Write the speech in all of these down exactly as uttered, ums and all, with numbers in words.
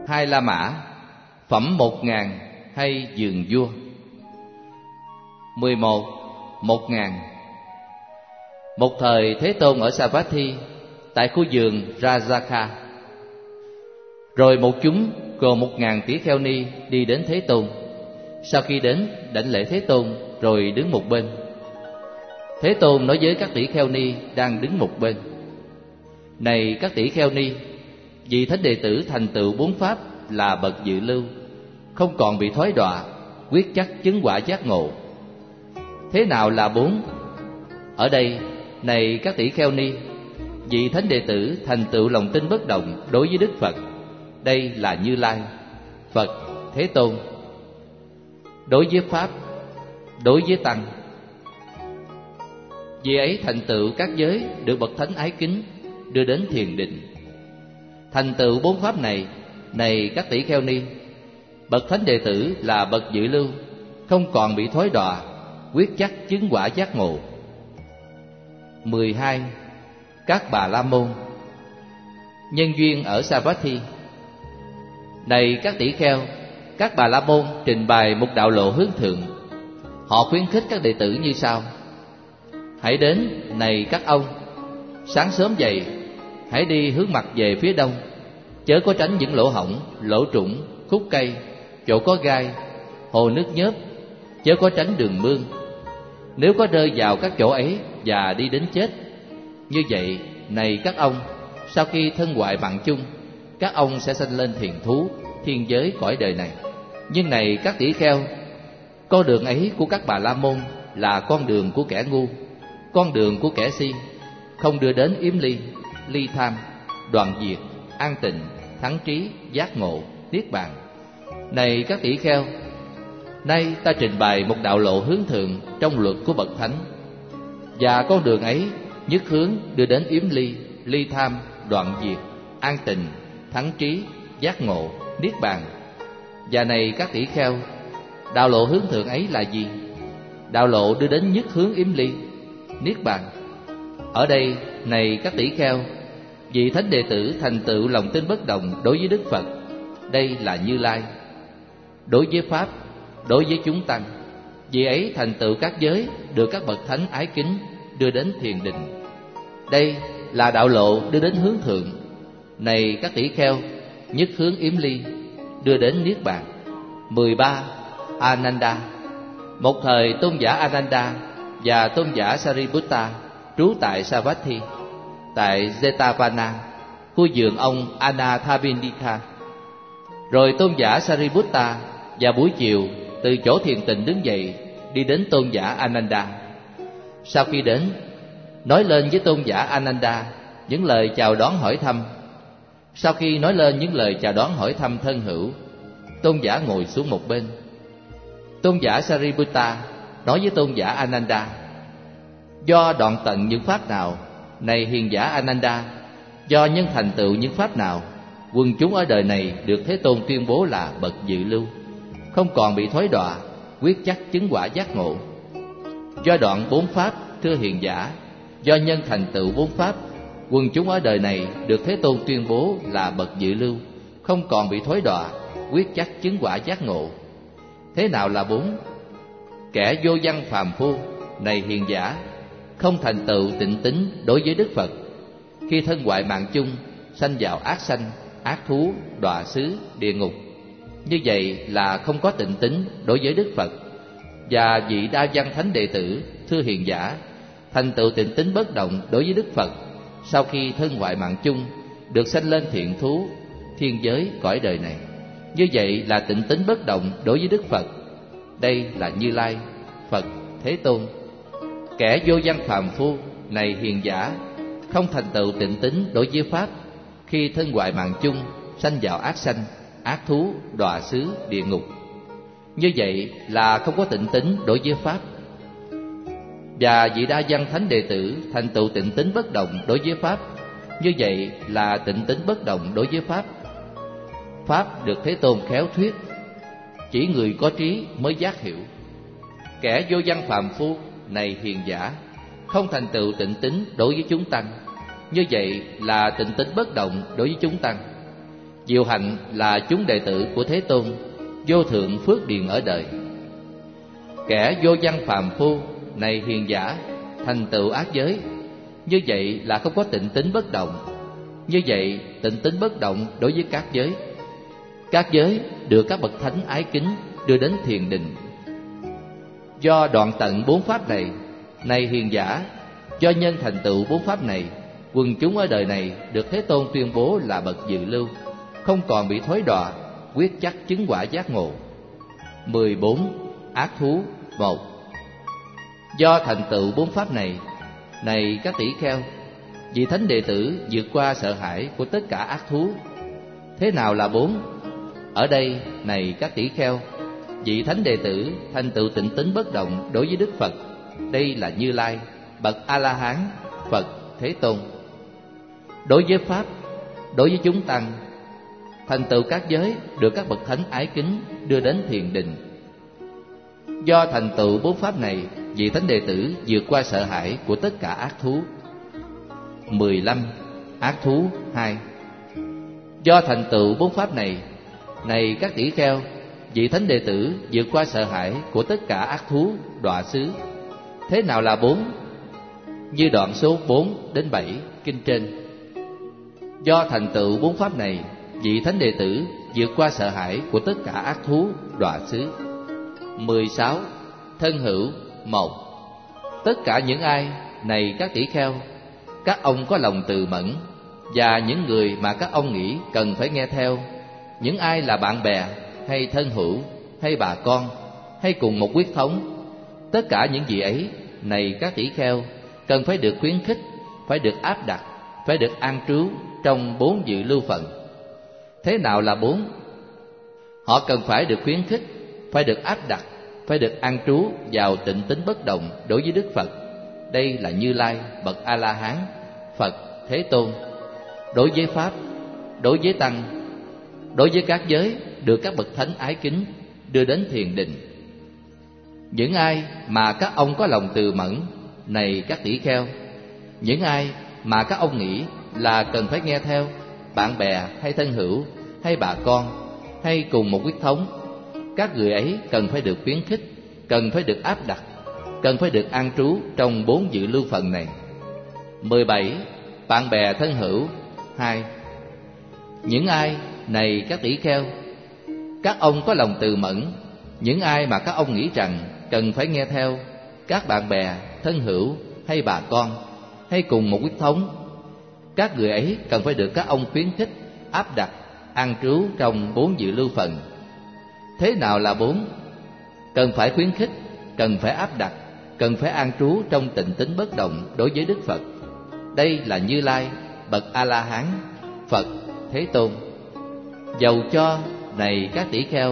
hai La Mã, phẩm một ngàn hay giường vua. Mười một. Một ngàn. Một thời Thế Tôn ở Savatthi, tại khu vườn Rajaka. Rồi một chúng gồm một ngàn tỷ kheo ni đi đến Thế Tôn. Sau khi đến, đảnh lễ Thế Tôn rồi đứng một bên. Thế Tôn nói với các tỷ kheo ni đang đứng một bên: Này các tỷ kheo ni, vị thánh đệ tử thành tựu bốn pháp là bậc dự lưu, không còn bị thói đọa, quyết chắc chứng quả giác ngộ. Thế nào là bốn? Ở đây, này các tỷ kheo ni, vị thánh đệ tử thành tựu lòng tin bất động đối với Đức Phật. Đây là Như Lai, Phật, Thế Tôn. Đối với pháp, đối với tăng, vì ấy thành tựu các giới được bậc thánh ái kính đưa đến thiền định. Thành tựu bốn pháp này, này các tỷ kheo ni, bậc thánh đệ tử là bậc dự lưu, không còn bị thói đọa, quyết chắc chứng quả giác ngộ. Mười hai. Các Bà La Môn. Nhân duyên ở Savatthi. Này các tỷ kheo, các Bà La Môn trình bày một đạo lộ hướng thượng. Họ khuyến khích các đệ tử như sau: Hãy đến, này các ông, sáng sớm dậy, hãy đi hướng mặt về phía đông, chớ có tránh những lỗ hổng, lỗ trũng, khúc cây, chỗ có gai, hồ nước nhớp, chớ có tránh đường mương. Nếu có rơi vào các chỗ ấy và đi đến chết, như vậy, này các ông, sau khi thân hoại mạng chung, các ông sẽ sanh lên thiền thú, thiên giới cõi đời này. Nhưng này các tỷ kheo, con đường ấy của các Bà La Môn là con đường của kẻ ngu, con đường của kẻ si, không đưa đến yếm ly, ly tham, đoạn diệt, an tịnh, thắng trí, giác ngộ, niết bàn. Này các tỷ kheo, nay ta trình bày một đạo lộ hướng thượng trong luật của bậc thánh, và con đường ấy nhất hướng đưa đến yếm ly, ly tham, đoạn diệt, an tịnh, thắng trí, giác ngộ, niết bàn. Và này các tỷ kheo, đạo lộ hướng thượng ấy là gì? Đạo lộ đưa đến nhất hướng yếm ly, niết bàn. Ở đây, này các tỷ kheo, vị thánh đệ tử thành tựu lòng tin bất động đối với Đức Phật. Đây là Như Lai. Đối với pháp, đối với chúng tăng, vị ấy thành tựu các giới được các bậc thánh ái kính đưa đến thiền định. Đây là đạo lộ đưa đến hướng thượng. Này các tỷ kheo, nhất hướng yếm ly, đưa đến niết bàn. Mười ba. Ananda. Một thời tôn giả Ananda và tôn giả Sariputta trú tại Savatthi, tại Jetavana, khu vườn ông Anathapindika. Rồi tôn giả Sariputta vào buổi chiều từ chỗ thiền tịnh đứng dậy, đi đến tôn giả Ananda. Sau khi đến, nói lên với tôn giả Ananda những lời chào đón hỏi thăm. Sau khi nói lên những lời chào đón hỏi thăm thân hữu, tôn giả ngồi xuống một bên. Tôn giả Sariputta nói với tôn giả Ananda: Do đoạn tận những pháp nào, này hiền giả Ananda, do nhân thành tựu những pháp nào, quần chúng ở đời này được Thế Tôn tuyên bố là bậc dự lưu, không còn bị thói đọa, quyết chắc chứng quả giác ngộ. Do đoạn bốn pháp, thưa hiền giả, do nhân thành tựu bốn pháp, quần chúng ở đời này được Thế Tôn tuyên bố là bậc dự lưu, không còn bị thói đọa, quyết chắc chứng quả giác ngộ. Thế nào là bốn? Kẻ vô văn phàm phu, này hiền giả, không thành tựu tịnh tín đối với Đức Phật, khi thân hoại mạng chung, sanh vào ác sanh, ác thú, đọa xứ, địa ngục. Như vậy là không có tịnh tín đối với Đức Phật. Và vị đa văn thánh đệ tử, thưa hiền giả, thành tựu tịnh tín bất động đối với Đức Phật, sau khi thân hoại mạng chung, được sanh lên thiện thú, thiên giới cõi đời này. Như vậy là tịnh tín bất động đối với Đức Phật. Đây là Như Lai, Phật, Thế Tôn. Kẻ vô văn phàm phu, này hiền giả, không thành tựu tịnh tín đối với pháp, khi thân hoại mạng chung, sanh vào ác sanh, ác thú, đọa xứ, địa ngục. Như vậy là không có tịnh tín đối với pháp. Và vị đa văn thánh đệ tử thành tựu tịnh tín bất động đối với pháp, như vậy là tịnh tín bất động đối với pháp. Pháp được Thế Tôn khéo thuyết, chỉ người có trí mới giác hiểu. Kẻ vô văn phàm phu, này hiền giả, không thành tựu tịnh tín đối với chúng tăng, như vậy là tịnh tín bất động đối với chúng tăng. Diệu hạnh là chúng đệ tử của Thế Tôn, vô thượng phước điền ở đời. Kẻ vô văn phàm phu, này hiền giả, thành tựu ác giới, như vậy là không có tịnh tính bất động. Như vậy tịnh tính bất động đối với các giới. Các giới được các bậc thánh ái kính đưa đến thiền định. Do đoạn tận bốn pháp này, này hiền giả, do nhân thành tựu bốn pháp này, quần chúng ở đời này được Thế Tôn tuyên bố là bậc dự lưu, không còn bị thối đọa, quyết chắc chứng quả giác ngộ. mười bốn. Ác thú. Một. Do thành tựu bốn pháp này, này các tỷ kheo, vị thánh đệ tử vượt qua sợ hãi của tất cả ác thú. Thế nào là bốn? Ở đây, này các tỷ kheo, vị thánh đệ tử thành tựu tịnh tính bất động đối với Đức Phật. Đây là Như Lai, bậc A-la-hán, Phật, Thế Tôn. Đối với pháp, đối với chúng tăng, thành tựu các giới được các bậc thánh ái kính đưa đến thiền định. Do thành tựu bốn pháp này, vị thánh đệ tử vượt qua sợ hãi của tất cả ác thú. mười lăm. Ác thú. Hai. Do thành tựu bốn pháp này, này các tỷ kheo, vị thánh đệ tử vượt qua sợ hãi của tất cả ác thú, đọa xứ. Thế nào là bốn? Như đoạn số bốn đến bảy kinh trên. Do thành tựu bốn pháp này, vị thánh đệ tử vượt qua sợ hãi của tất cả ác thú, đọa xứ. mười sáu. Thân hữu. Một. Tất cả những ai, này các tỷ kheo, các ông có lòng từ mẫn, và những người mà các ông nghĩ cần phải nghe theo, những ai là bạn bè hay thân hữu hay bà con hay cùng một huyết thống, tất cả những gì ấy, này các tỷ kheo, cần phải được khuyến khích, phải được áp đặt, phải được an trú trong bốn dự lưu phận. Thế nào là bốn? Họ cần phải được khuyến khích, phải được áp đặt, phải được an trú vào tịnh tính bất động đối với Đức Phật. Đây là Như Lai, bậc A-la-hán, Phật, Thế Tôn. Đối với pháp, đối với tăng, đối với các giới được các bậc thánh ái kính đưa đến thiền định. Những ai mà các ông có lòng từ mẫn, này các tỷ kheo, những ai mà các ông nghĩ là cần phải nghe theo, bạn bè hay thân hữu hay bà con hay cùng một huyết thống, các người ấy cần phải được khuyến khích, cần phải được áp đặt, cần phải được an trú trong bốn dự lưu phận này. mười bảy. Bạn bè thân hữu. Hai. Những ai, này các tỷ kheo, các ông có lòng từ mẫn, những ai mà các ông nghĩ rằng cần phải nghe theo, các bạn bè, thân hữu hay bà con hay cùng một huyết thống, các người ấy cần phải được các ông khuyến khích, áp đặt, an trú trong bốn dự lưu phận. Thế nào là bốn? Cần phải khuyến khích, cần phải áp đặt, cần phải an trú trong tịnh tính bất động đối với Đức Phật. Đây là Như Lai, bậc A-la-hán, Phật, Thế Tôn. Dầu cho, này các tỷ kheo,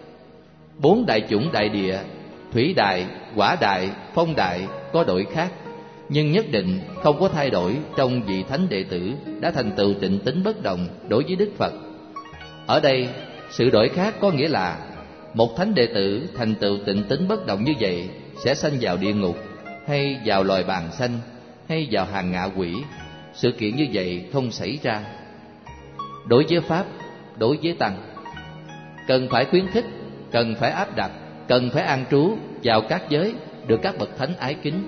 bốn đại chủng đại địa, thủy đại, hỏa đại, phong đại có đổi khác, nhưng nhất định không có thay đổi trong vị thánh đệ tử đã thành tựu tịnh tính bất động đối với Đức Phật. Ở đây, sự đổi khác có nghĩa là một thánh đệ tử thành tựu tịnh tính bất động như vậy sẽ sanh vào địa ngục, hay vào loài bàng sanh, hay vào hàng ngạ quỷ. Sự kiện như vậy không xảy ra. Đối với pháp, đối với tăng, cần phải khuyến khích, cần phải áp đặt, cần phải an trú vào các giới được các bậc thánh ái kính.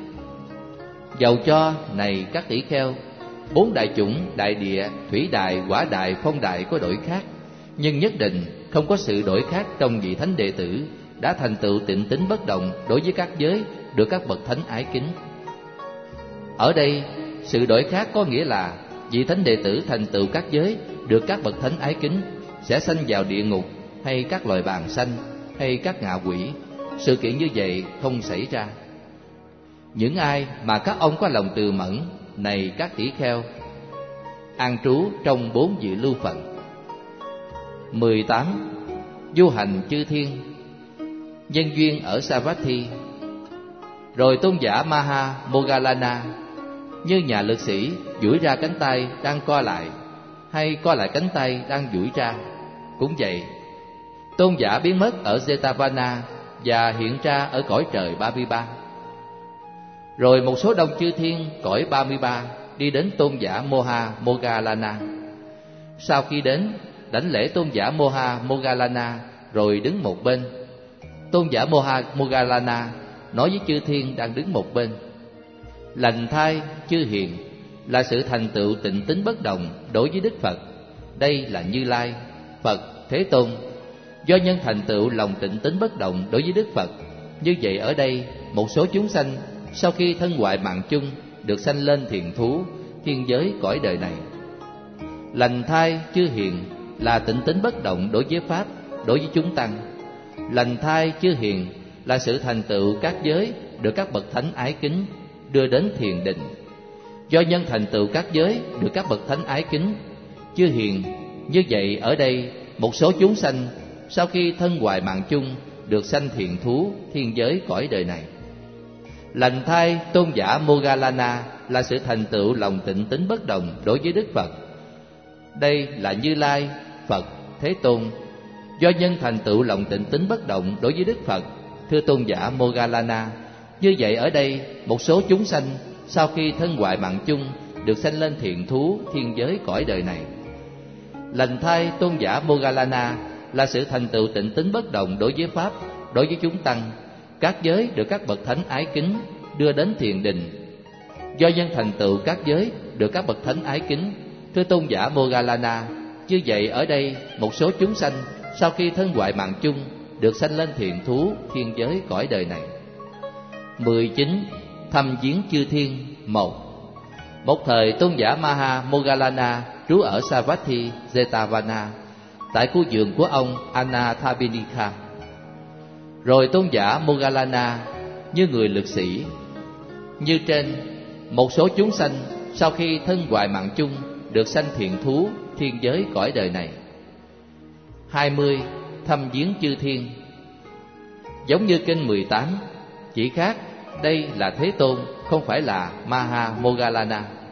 Dầu cho, này các tỷ kheo, bốn đại chủng đại địa, thủy đại, hỏa đại, phong đại có đổi khác, nhưng nhất định không có sự đổi khác trong vị thánh đệ tử đã thành tựu tịnh tính bất động đối với các giới được các bậc thánh ái kính. Ở đây, sự đổi khác có nghĩa là vị thánh đệ tử thành tựu các giới được các bậc thánh ái kính sẽ sanh vào địa ngục, hay các loài bàng sanh, hay các ngạ quỷ. Sự kiện như vậy không xảy ra. Những ai mà các ông có lòng từ mẫn, này các tỷ kheo, an trú trong bốn dự lưu phận. Mười tám. Du hành chư thiên. Nhân duyên ở Savatthi. Rồi tôn giả Maha Moggallana như nhà lực sĩ duỗi ra cánh tay đang co lại, hay co lại cánh tay đang duỗi ra. Cũng vậy, tôn giả biến mất ở Jetavana và hiện ra ở cõi trời ba mươi ba. Rồi một số đông chư thiên cõi ba mươi ba đi đến tôn giả Moha Moggallana. Sau khi đến, đảnh lễ tôn giả Moha Moggallana rồi đứng một bên. Tôn giả Moha Moggallana nói với chư thiên đang đứng một bên: lành thai chư hiền là sự thành tựu tịnh tín bất động đối với Đức Phật. Đây là Như Lai, Phật, Thế Tôn. Do nhân thành tựu lòng tịnh tín bất động đối với Đức Phật, như vậy ở đây một số chúng sanh sau khi thân hoại mạng chung được sanh lên thiền thú, thiên giới cõi đời này. Lành thai chư hiền là tịnh tín bất động đối với Pháp, đối với chúng tăng. Lành thai chư hiền là sự thành tựu các giới được các bậc thánh ái kính đưa đến thiền định. Do nhân thành tựu các giới được các bậc thánh ái kính chư hiền, như vậy ở đây một số chúng sanh sau khi thân hoại mạng chung được sanh thiền thú, thiên giới cõi đời này. Lành thai tôn giả Moggallana là sự thành tựu lòng tịnh tín bất động đối với Đức Phật. Đây là Như Lai, Phật, Thế Tôn. Do nhân thành tựu lòng tịnh tín bất động đối với Đức Phật, thưa tôn giả Moggallana, như vậy ở đây một số chúng sanh sau khi thân hoại mạng chung được sanh lên thiện thú, thiên giới cõi đời này. Lành thai tôn giả Moggallana là sự thành tựu tịnh tín bất động đối với Pháp, đối với chúng tăng. Các giới được các bậc thánh ái kính đưa đến thiền định. Do nhân thành tựu các giới được các bậc thánh ái kính, thưa tôn giả Moggallana, như vậy ở đây một số chúng sanh sau khi thân hoại mạng chung được sanh lên thiện thú, thiên giới cõi đời này. mười chín. Thăm viếng chư thiên. Một. Một thời tôn giả Maha Moggallana trú ở Savatthi Jetavana, tại khu vườn của ông Anathapindika. Rồi tôn giả Moggallana như người lực sĩ như trên, một số chúng sanh sau khi thân hoại mạng chung được sanh thiện thú, thiên giới cõi đời này. Hai mươi. Thăm viếng chư thiên. Giống như kinh mười tám, chỉ khác đây là Thế Tôn, không phải là Maha Moggallana.